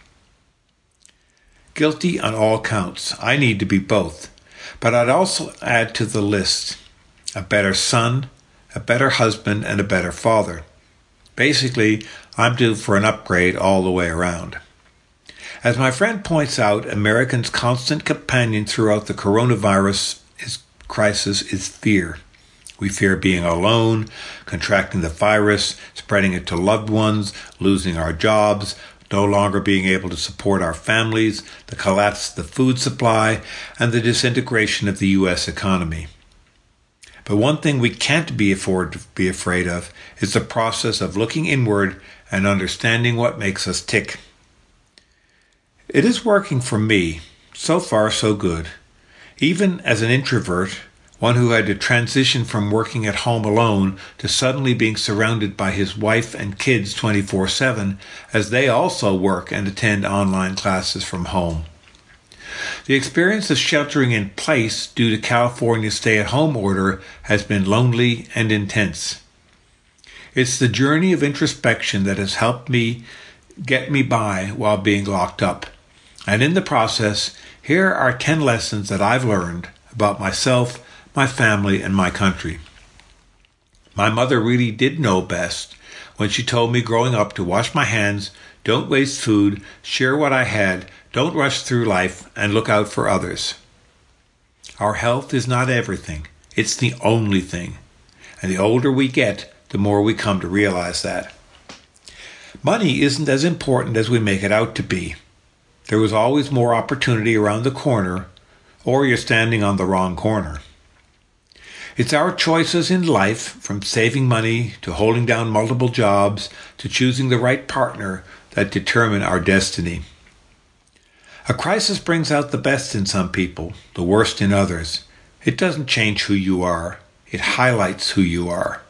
Guilty on all counts. I need to be both. But I'd also add to the list a better son, a better husband, and a better father. Basically, I'm due for an upgrade all the way around. As my friend points out, Americans' constant companion throughout the coronavirus is, crisis is fear. We fear being alone, contracting the virus, spreading it to loved ones, losing our jobs, no longer being able to support our families, the collapse of the food supply, and the disintegration of the U S economy. But one thing we can't be afford to be afraid of is the process of looking inward and understanding what makes us tick. It is working for me. So far, so good. Even as an introvert, one who had to transition from working at home alone to suddenly being surrounded by his wife and kids twenty-four seven, as they also work and attend online classes from home. The experience of sheltering in place due to California's stay-at-home order has been lonely and intense. It's the journey of introspection that has helped me get me by while being locked up. And in the process, here are ten lessons that I've learned about myself, my family, and my country. My mother really did know best when she told me growing up to wash my hands, don't waste food, share what I had, don't rush through life, and look out for others. Our health is not everything. It's the only thing. And the older we get, the more we come to realize that. Money isn't as important as we make it out to be. There is always more opportunity around the corner, or you're standing on the wrong corner. It's our choices in life, from saving money to holding down multiple jobs to choosing the right partner, that determine our destiny. A crisis brings out the best in some people, the worst in others. It doesn't change who you are. It highlights who you are.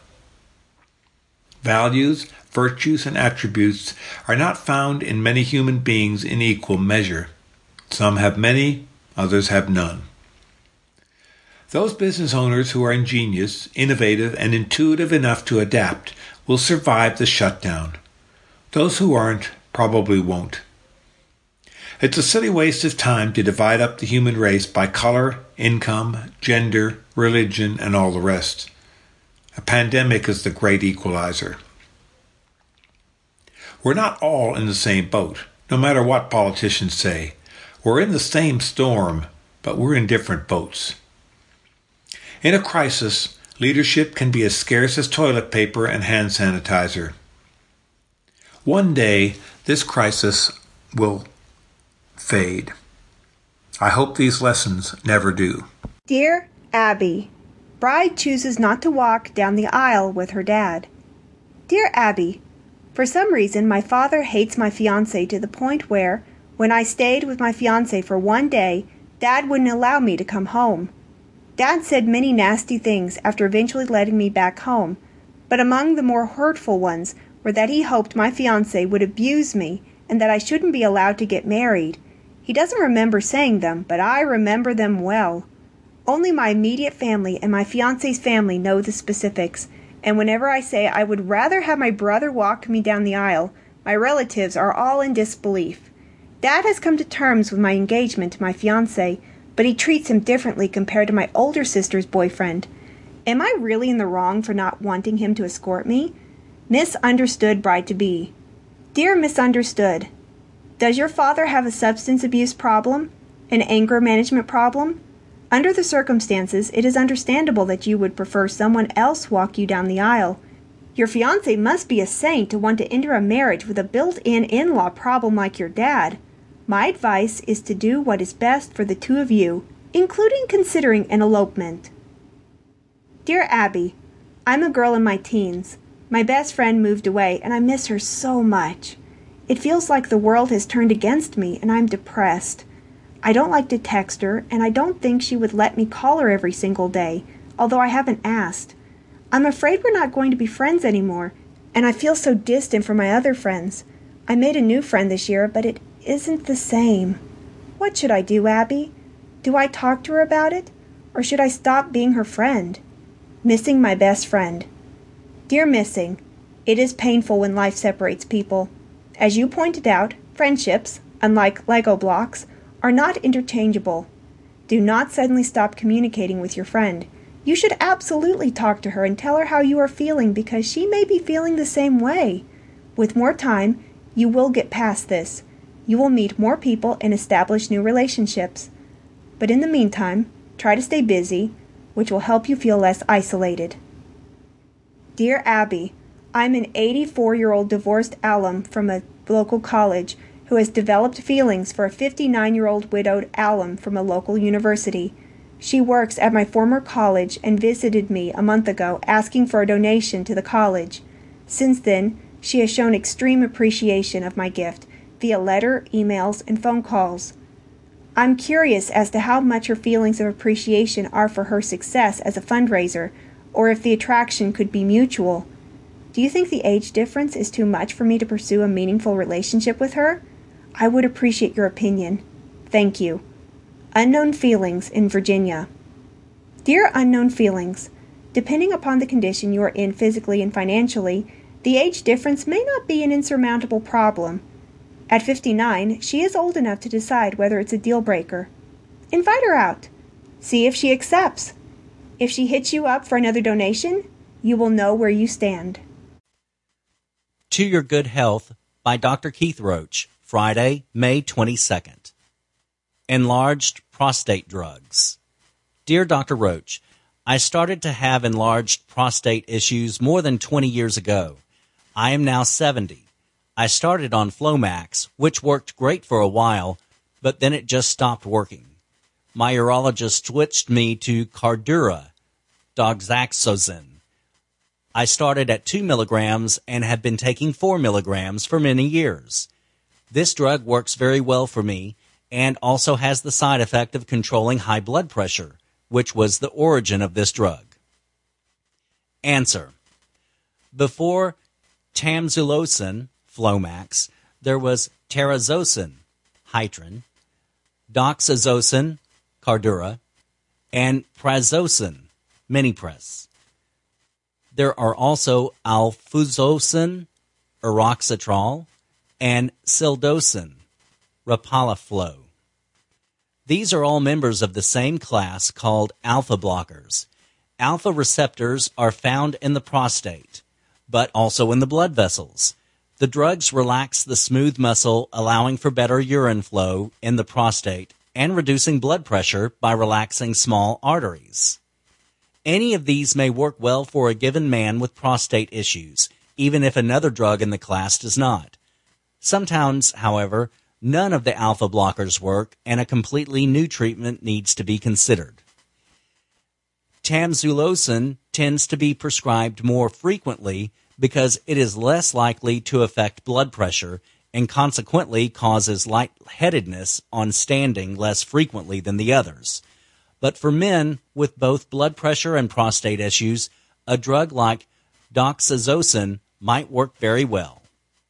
Values, virtues, and attributes are not found in many human beings in equal measure. Some have many, others have none. Those business owners who are ingenious, innovative, and intuitive enough to adapt will survive the shutdown. Those who aren't probably won't. It's a silly waste of time to divide up the human race by color, income, gender, religion, and all the rest. A pandemic is the great equalizer. We're not all in the same boat, no matter what politicians say. We're in the same storm, but we're in different boats. In a crisis, leadership can be as scarce as toilet paper and hand sanitizer. One day, this crisis will fade. I hope these lessons never do. Dear Abby, bride chooses not to walk down the aisle with her dad. Dear Abby, for some reason my father hates my fiancé to the point where, when I stayed with my fiancé for one day, Dad wouldn't allow me to come home. Dad said many nasty things after eventually letting me back home, but among the more hurtful ones were that he hoped my fiancé would abuse me and that I shouldn't be allowed to get married. He doesn't remember saying them, but I remember them well. Only my immediate family and my fiancé's family know the specifics, and whenever I say I would rather have my brother walk me down the aisle, my relatives are all in disbelief. Dad has come to terms with my engagement to my fiancé, but he treats him differently compared to my older sister's boyfriend. Am I really in the wrong for not wanting him to escort me? Misunderstood bride-to-be. Dear Misunderstood, does your father have a substance abuse problem? An anger management problem? Under the circumstances, it is understandable that you would prefer someone else walk you down the aisle. Your fiancé must be a saint to want to enter a marriage with a built-in in-law problem like your dad. My advice is to do what is best for the two of you, including considering an elopement. Dear Abby, I'm a girl in my teens. My best friend moved away, and I miss her so much. It feels like the world has turned against me, and I'm depressed. I don't like to text her, and I don't think she would let me call her every single day, although I haven't asked. I'm afraid we're not going to be friends anymore, and I feel so distant from my other friends. I made a new friend this year, but it isn't the same. What should I do, Abby? Do I talk to her about it, or should I stop being her friend? Missing my best friend. Dear Missing, it is painful when life separates people. As you pointed out, friendships, unlike Lego blocks, are not interchangeable. Do not suddenly stop communicating with your friend. You should absolutely talk to her and tell her how you are feeling because she may be feeling the same way. With more time, you will get past this. You will meet more people and establish new relationships. But in the meantime, try to stay busy, which will help you feel less isolated. Dear Abby, I'm an eighty-four-year-old divorced alum from a local college who has developed feelings for a fifty-nine-year-old widowed alum from a local university. She works at my former college and visited me a month ago asking for a donation to the college. Since then, she has shown extreme appreciation of my gift via letter, emails, and phone calls. I'm curious as to how much her feelings of appreciation are for her success as a fundraiser, or if the attraction could be mutual. Do you think the age difference is too much for me to pursue a meaningful relationship with her? I would appreciate your opinion. Thank you. Unknown Feelings in Virginia. Dear Unknown Feelings, depending upon the condition you are in physically and financially, the age difference may not be an insurmountable problem. At fifty-nine, she is old enough to decide whether it's a deal breaker. Invite her out. See if she accepts. If she hits you up for another donation, you will know where you stand. To Your Good Health by Doctor Keith Roach, Friday, May twenty-second. Enlarged prostate drugs. Dear Doctor Roach, I started to have enlarged prostate issues more than twenty years ago. I am now seventy. I started on Flomax, which worked great for a while, but then it just stopped working. My urologist switched me to Cardura, doxazosin. I started at two milligrams and have been taking four milligrams for many years. This drug works very well for me and also has the side effect of controlling high blood pressure, which was the origin of this drug. Answer. Before tamsulosin, Flomax, there was terazosin, Hytrin, doxazosin, Cardura, and prazosin, Minipress. There are also alfuzosin, Eroxetrol, and sildosin, Rapalaflo. These are all members of the same class called alpha blockers. Alpha receptors are found in the prostate, but also in the blood vessels. The drugs relax the smooth muscle, allowing for better urine flow in the prostate and reducing blood pressure by relaxing small arteries. Any of these may work well for a given man with prostate issues, even if another drug in the class does not. Sometimes, however, none of the alpha blockers work, and a completely new treatment needs to be considered. Tamsulosin tends to be prescribed more frequently because it is less likely to affect blood pressure and consequently causes lightheadedness on standing less frequently than the others. But for men with both blood pressure and prostate issues, a drug like doxazosin might work very well.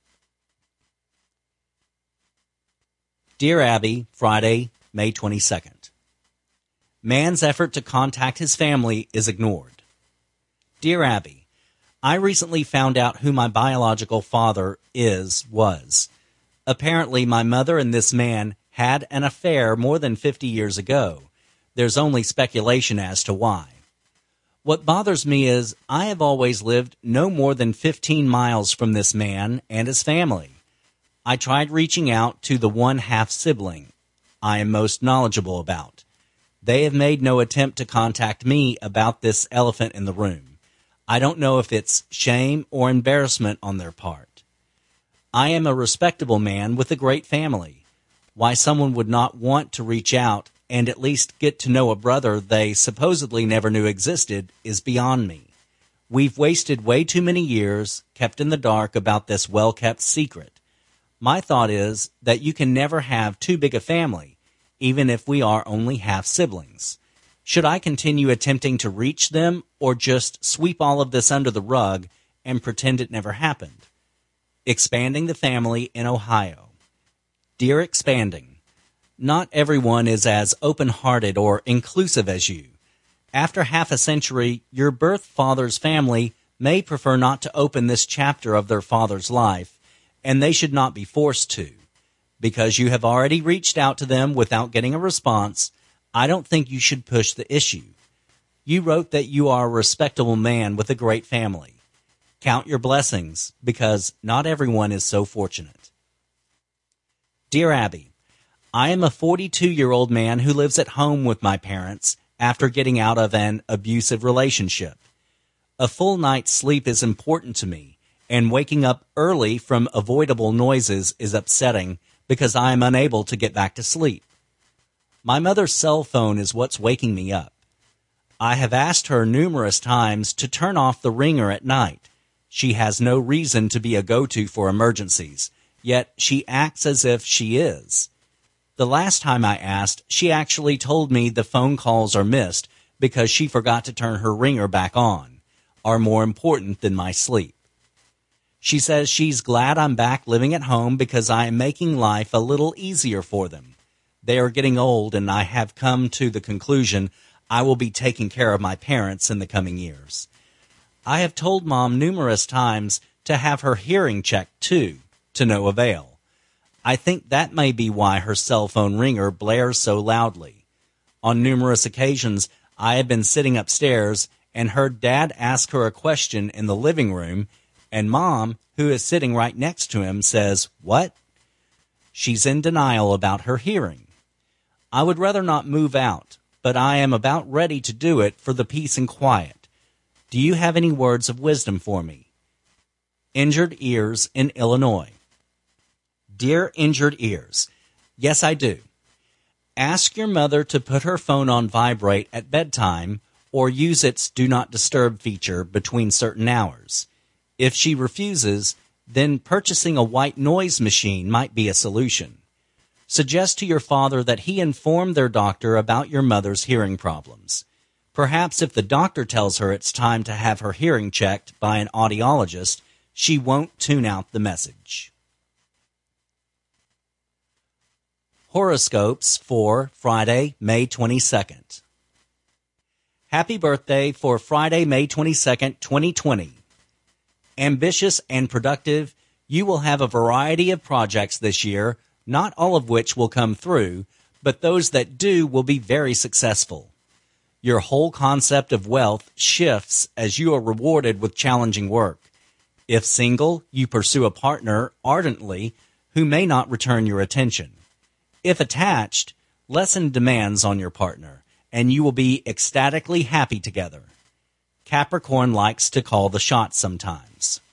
Dear Abby, Friday, May twenty-second. Man's effort to contact his family is ignored. Dear Abby, I recently found out who my biological father is, was. Apparently, my mother and this man had an affair more than fifty years ago. There's only speculation as to why. What bothers me is I have always lived no more than fifteen miles from this man and his family. I tried reaching out to the one half-sibling I am most knowledgeable about. They have made no attempt to contact me about this elephant in the room. I don't know if it's shame or embarrassment on their part. I am a respectable man with a great family. Why someone would not want to reach out and at least get to know a brother they supposedly never knew existed is beyond me. We've wasted way too many years kept in the dark about this well-kept secret. My thought is that you can never have too big a family, even if we are only half-siblings. Should I continue attempting to reach them or just sweep all of this under the rug and pretend it never happened? Expanding the family in Ohio. Dear Expanding, not everyone is as open-hearted or inclusive as you. After half a century, your birth father's family may prefer not to open this chapter of their father's life, and they should not be forced to. Because you have already reached out to them without getting a response, I don't think you should push the issue. You wrote that you are a respectable man with a great family. Count your blessings, because not everyone is so fortunate. Dear Abby, I am a forty-two-year-old man who lives at home with my parents after getting out of an abusive relationship. A full night's sleep is important to me, and waking up early from avoidable noises is upsetting because I am unable to get back to sleep. My mother's cell phone is what's waking me up. I have asked her numerous times to turn off the ringer at night. She has no reason to be a go-to for emergencies, yet she acts as if she is. The last time I asked, she actually told me the phone calls are missed because she forgot to turn her ringer back on, are more important than my sleep. She says she's glad I'm back living at home because I am making life a little easier for them. They are getting old, and I have come to the conclusion I will be taking care of my parents in the coming years. I have told Mom numerous times to have her hearing checked, too, to no avail. I think that may be why her cell phone ringer blares so loudly. On numerous occasions, I have been sitting upstairs and heard Dad ask her a question in the living room, and Mom, who is sitting right next to him, says, "What?" She's in denial about her hearing. I would rather not move out, but I am about ready to do it for the peace and quiet. Do you have any words of wisdom for me? Injured Ears in Illinois. Dear Injured Ears, yes, I do. Ask your mother to put her phone on vibrate at bedtime or use its Do Not Disturb feature between certain hours. If she refuses, then purchasing a white noise machine might be a solution. Suggest to your father that he inform their doctor about your mother's hearing problems. Perhaps if the doctor tells her it's time to have her hearing checked by an audiologist, she won't tune out the message. Horoscopes for Friday, May twenty-second. Happy birthday for Friday, May twenty-second, twenty twenty. Ambitious and productive, you will have a variety of projects this year, not all of which will come through, but those that do will be very successful. Your whole concept of wealth shifts as you are rewarded with challenging work. If single, you pursue a partner ardently who may not return your attention. If attached, lessen demands on your partner, and you will be ecstatically happy together. Capricorn likes to call the shots sometimes.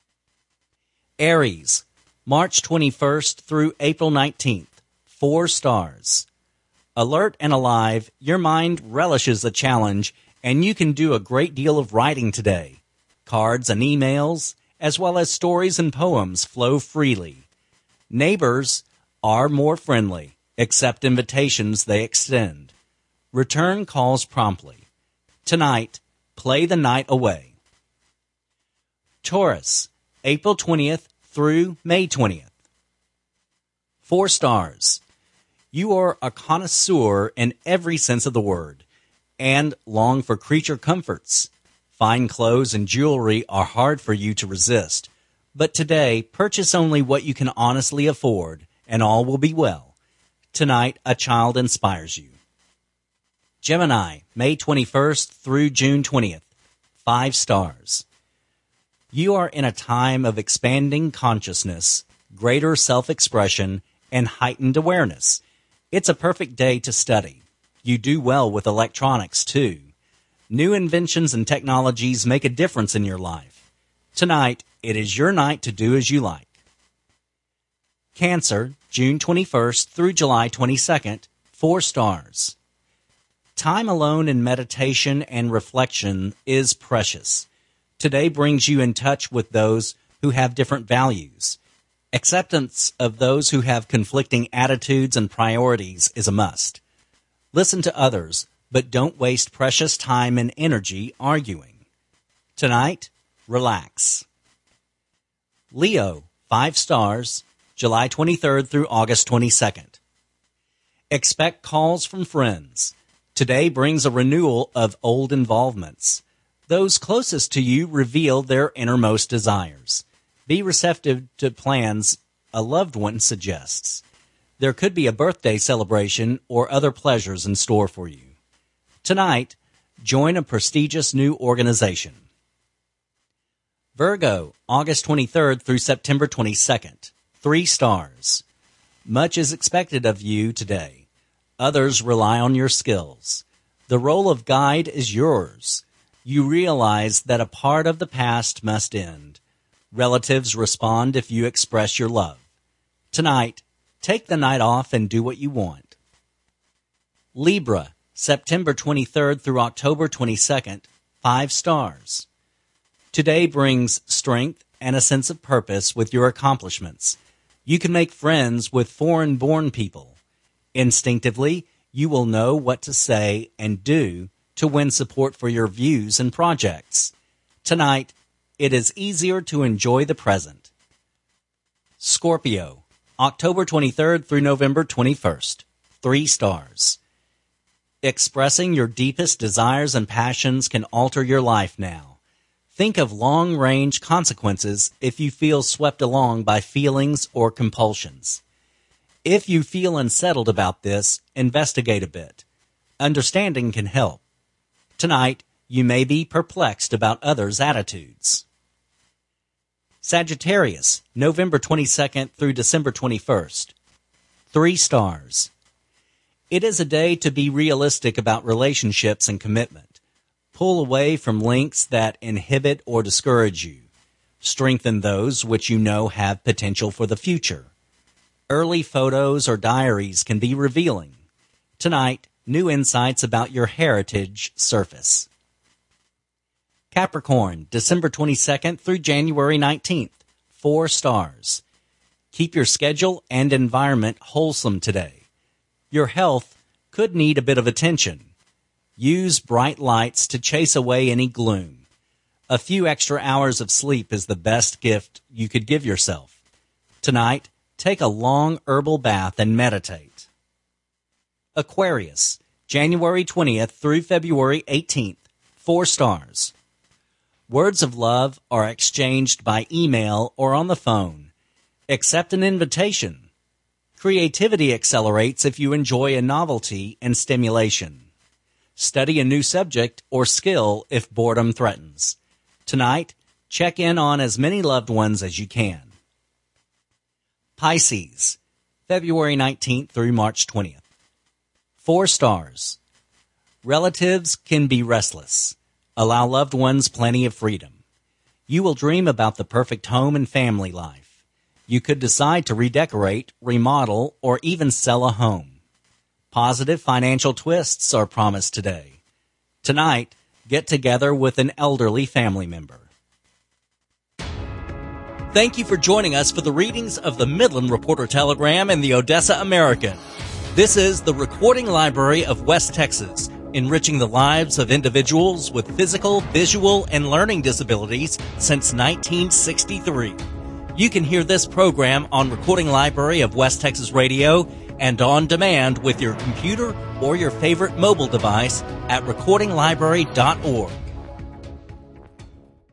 Aries, March twenty-first through April nineteenth. Four stars. Alert and alive, your mind relishes a challenge, and you can do a great deal of writing today. Cards and emails, as well as stories and poems, flow freely. Neighbors are more friendly. Accept invitations they extend. Return calls promptly. Tonight, play the night away. Taurus, April twentieth through May twentieth. Four stars. You are a connoisseur in every sense of the word, and long for creature comforts. Fine clothes and jewelry are hard for you to resist, but today purchase only what you can honestly afford, and all will be well. Tonight, a child inspires you. Gemini, May twenty-first through June twentieth. Five stars. You are in a time of expanding consciousness, greater self-expression, and heightened awareness. It's a perfect day to study. You do well with electronics, too. New inventions and technologies make a difference in your life. Tonight, it is your night to do as you like. Cancer, June twenty-first through July twenty-second. Four stars. Time alone in meditation and reflection is precious. Today brings you in touch with those who have different values. Acceptance of those who have conflicting attitudes and priorities is a must. Listen to others, but don't waste precious time and energy arguing. Tonight, relax. Leo, five stars, July twenty-third through August twenty-second. Expect calls from friends. Today brings a renewal of old involvements. Those closest to you reveal their innermost desires. Be receptive to plans a loved one suggests. There could be a birthday celebration or other pleasures in store for you. Tonight, join a prestigious new organization. Virgo, August twenty-third through September twenty-second. Three stars. Much is expected of you today. Others rely on your skills. The role of guide is yours. You realize that a part of the past must end. Relatives respond if you express your love. Tonight, take the night off and do what you want. Libra, September twenty-third through October twenty-second, five stars. Today brings strength and a sense of purpose with your accomplishments. You can make friends with foreign-born people. Instinctively, you will know what to say and do to win support for your views and projects. Tonight, it is easier to enjoy the present. Scorpio, October twenty-third through November twenty-first. Three stars. Expressing your deepest desires and passions can alter your life now. Think of long-range consequences if you feel swept along by feelings or compulsions. If you feel unsettled about this, investigate a bit. Understanding can help. Tonight, you may be perplexed about others' attitudes. Sagittarius, November twenty-second through December twenty-first. Three stars. It is a day to be realistic about relationships and commitment. Pull away from links that inhibit or discourage you. Strengthen those which you know have potential for the future. Early photos or diaries can be revealing. Tonight, new insights about your heritage surface. Capricorn, December twenty-second through January nineteenth. Four stars. Keep your schedule and environment wholesome today. Your health could need a bit of attention. Use bright lights to chase away any gloom. A few extra hours of sleep is the best gift you could give yourself. Tonight, take a long herbal bath and meditate. Aquarius, January twentieth through February eighteenth. Four stars. Words of love are exchanged by email or on the phone. Accept an invitation. Creativity accelerates if you enjoy a novelty and stimulation. Study a new subject or skill if boredom threatens. Tonight, check in on as many loved ones as you can. Pisces, February nineteenth through March twentieth. Four stars. Relatives can be restless. Allow loved ones plenty of freedom. You will dream about the perfect home and family life. You could decide to redecorate, remodel, or even sell a home. Positive financial twists are promised today. Tonight, get together with an elderly family member. Thank you for joining us for the readings of the Midland Reporter-Telegram and the Odessa American. This is the Recording Library of West Texas, enriching the lives of individuals with physical, visual, and learning disabilities since nineteen sixty-three. You can hear this program on Recording Library of West Texas Radio and on demand with your computer or your favorite mobile device at recording library dot org.